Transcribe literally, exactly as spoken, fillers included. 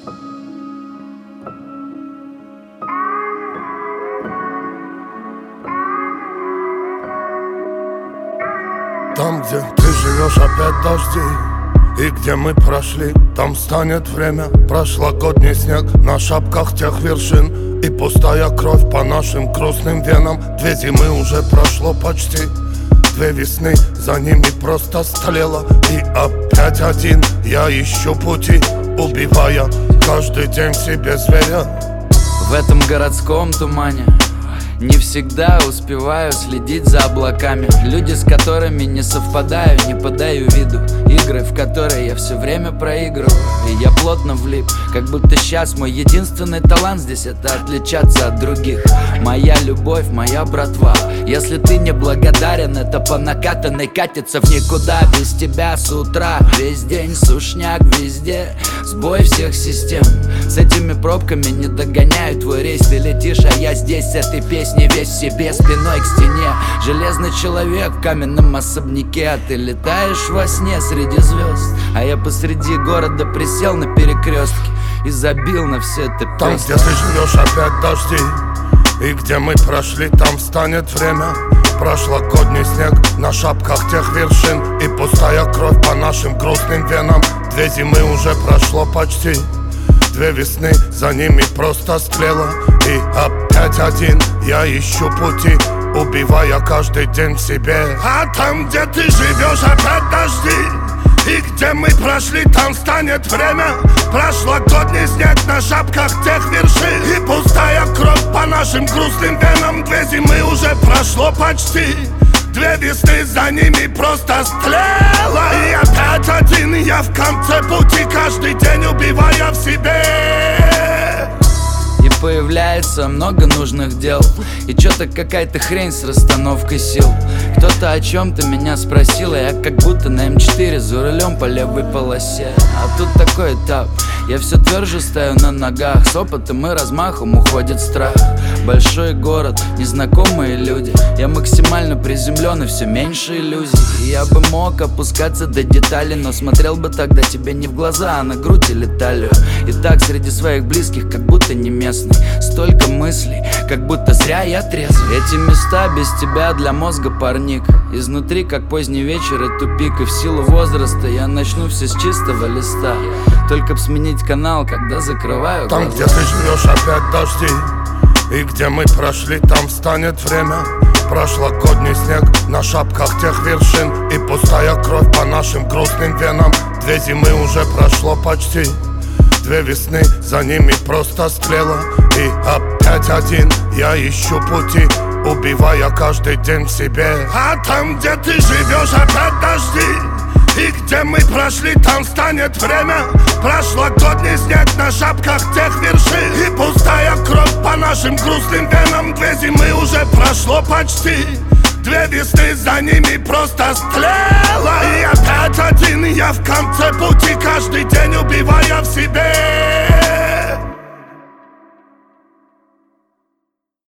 Там, где ты живешь, опять дожди, и где мы прошли, там станет время. Прошлогодний снег на шапках тех вершин, и пустая кровь по нашим грустным венам. Две зимы уже прошло почти, две весны за ними просто стлело. И опять один я ищу пути, убивая каждый день в себе зверя. В этом городском тумане не всегда успеваю следить за облаками. Люди, с которыми не совпадаю, не подаю виду. Игры, в которые я все время проигрываю. И я плотно влип, как будто сейчас мой единственный талант здесь — это отличаться от других. Моя любовь, моя братва. Если ты не благодарен, это по накатанной катится в никуда. Без тебя с утра весь день сушняк везде, сбой всех систем. С этими пробками не догоняю твой рейс. Ты летишь, а я здесь с этой песней весь в себе, спиной к стене. Железный человек в каменном особняке, а ты летаешь во сне среди звезд. А я посреди города присел на перекрестке и забил на все это песни. Там, где ты живешь, опять дожди, и где мы прошли, там станет время. Прошлогодний снег на шапках тех вершин, и пустая кровь по нашим грустным венам. Две зимы уже прошло почти, две весны за ними просто стлело. И опять один я ищу пути, убивая каждый день в себе. А там, где ты живешь, опять дожди, и где мы прошли, там станет время. Прошлогодний снег на шапках тех вершин, и пустая кровь по нашим грустным венам. Две зимы уже прошло почти, две весны за ними просто стлело. И опять один я в конце пути, каждый день убивая в себе. И появляется много нужных дел, и чё-то какая-то хрень с расстановкой сил. Кто-то о чем-то меня спросил, а я как будто на эм четыре за рулем по левой полосе. А тут такой этап, я все тверже стою на ногах. С опытом и размахом уходит страх. Большой город, незнакомые люди, я максимально приземлен и все меньше иллюзий. И я бы мог опускаться до деталей, но смотрел бы тогда тебе не в глаза, а на грудь или талию. И так среди своих близких, как будто не местный. Столько мыслей, как будто зря я трезвый. Эти места без тебя для мозга парник. Изнутри, как поздний вечер и тупик. И в силу возраста я начну все с чистого листа. Только б сменить канал, когда закрываю глаза. Там, где ты живешь, опять дожди, и где мы прошли, там станет время. Прошлогодний снег на шапках тех вершин, и пустая кровь по нашим грустным венам. Две зимы уже прошло почти, две весны за ними просто стлело. И опять один я ищу пути, убивая каждый день в себе. А там, где ты живешь, опять дожди, и где мы прошли, там станет время. Прошлогодний снег на шапках тех вершин, и пустая кровь по нашим грустным венам. Две зимы уже прошло почти, две весны за ними просто стлело. И опять один я в конце пути, каждый день убивая в себе.